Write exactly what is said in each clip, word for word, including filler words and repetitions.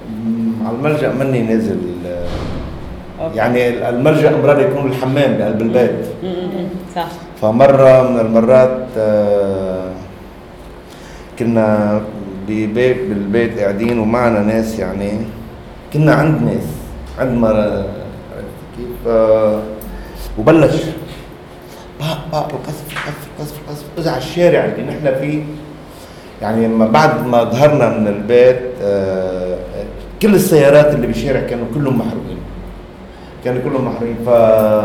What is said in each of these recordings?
على الملجأ مني نازل. أوكي. يعني الملجأ مرات يكون الحمام بقلب البيت. صح. فمرة من المرات آه، كنا ببيت بالبيت قاعدين ومعنا ناس، يعني كنا عند ناس عند مرة كيف آه، وبلش باق باق القصف القصف القصف القصف إذا على الشارع اللي نحن فيه. يعني لما بعد ما ظهرنا من البيت آه، كل السيارات اللي بالشارع كانوا كلهم محروقين، كانوا كلهم محروقين. ف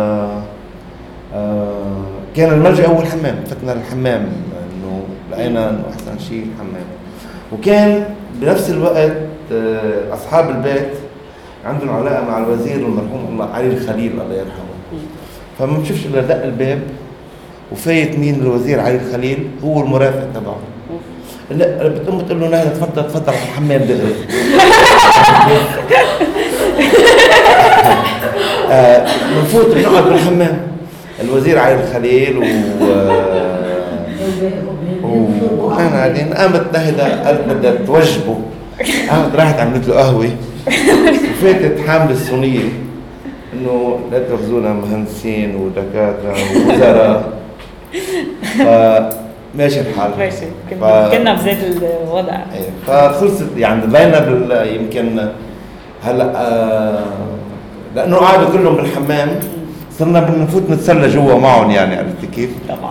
آه، كان الملجأ أول حمام، فتنا الحمام إنه لقينا إنه أحسن شيء الحمام. وكان بنفس الوقت آه، أصحاب البيت عندهم علاقة مع الوزير المرحوم الله علي الخليل الله يرحمه. فما بشوفش إلا دق الباب وفايت مين؟ الوزير علي الخليل، هو المرافق تبعه. لا بتقوم بتقول له نهلا تفضل تفضل على الحمام دغري. آه، بنفوت بنقعد بالحمام الوزير علي الخليل و وكان قاعدين. قامت نهدة قالت بدها توجبه، قامت راحت عملت له قهوة وفاتت حاملة الصينية انه لا تاخذونا مهندسين ودكاترة ووزراء. فماشي الحال. ماشي. ف... كنا بذات الوضع. فخلصت يعني ضلينا بال... يمكن هلا آه... لانه قعدوا كلهم بالحمام صرنا بنفوت نتسلى جوا معهم، يعني عرفت كيف؟ طبعا.